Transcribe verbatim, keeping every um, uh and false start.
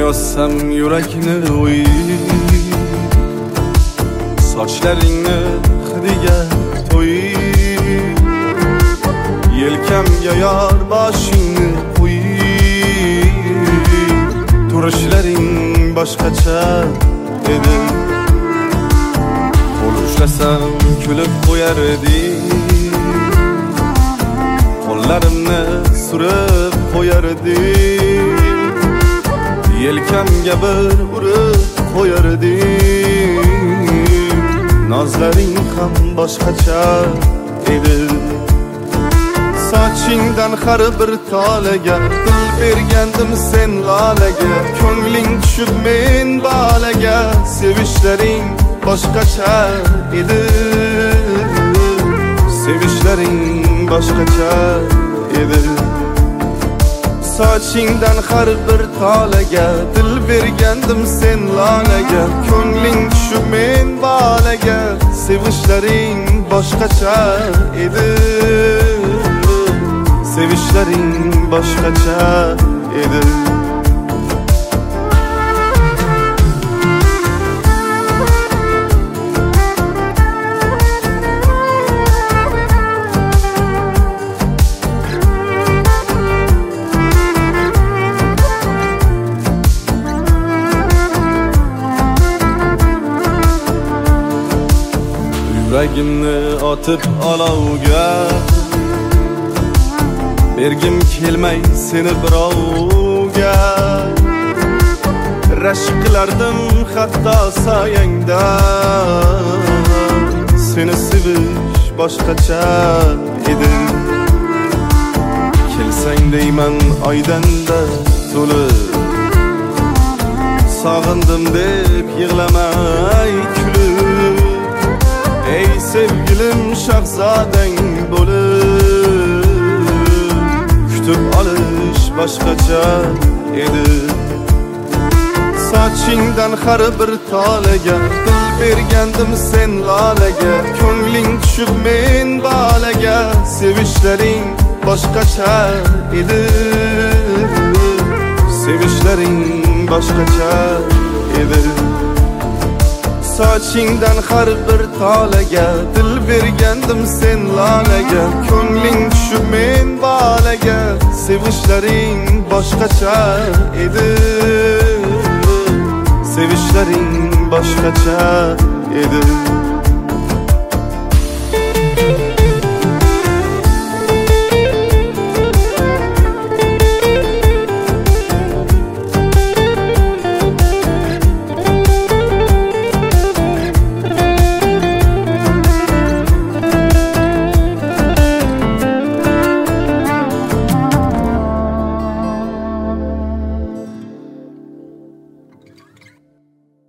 yozsam yurakni o'yib, sochlaringni hidiga to'yib, yelkamga yor boshingni qo'yib, turishlaring boshqacha edi. Qo'l ushlasam kulib qo'yar eding, qo'llarimni surib qo'yar eding, yelkamga bir urib qo'yar eding. Nozlaring ham boshqacha edi. Sochingdan har bir tolaga dil bergandim sen lolaga, ko'ngling tushib men bolaga, sevishlaring boshqacha edi. Sevishlaring boshqacha edi. Sochingdan har bir tolaga dil bergandim sen lolaga, ko'ngling tushib men bolaga, sevishlaring boshqacha edi. Sevishlaring boshqacha edi. Yuragimni otib olovga, bergim kelmay seni birovga. Rashk qilardim hatto soyangda, seni sevish boshqacha edi. Kelsang deyman oydanda to'lib, sog'indim deb yig'lamay kulib. Ey sevgilim shahzodang bo'lib, kutib olish boshqacha edi. Sochingdan har bir tolaga dil bergandim sen lolaga, ko'ngling tushib men bolaga, sevishlaring boshqacha edi. Sevishlaring boshqacha edi. Sochingdan har bir tolaga dil bergandim sen lolaga, ko'ngling tushib men bolaga, sevishlaring boshqacha edi. Sevishlaring boshqacha edi.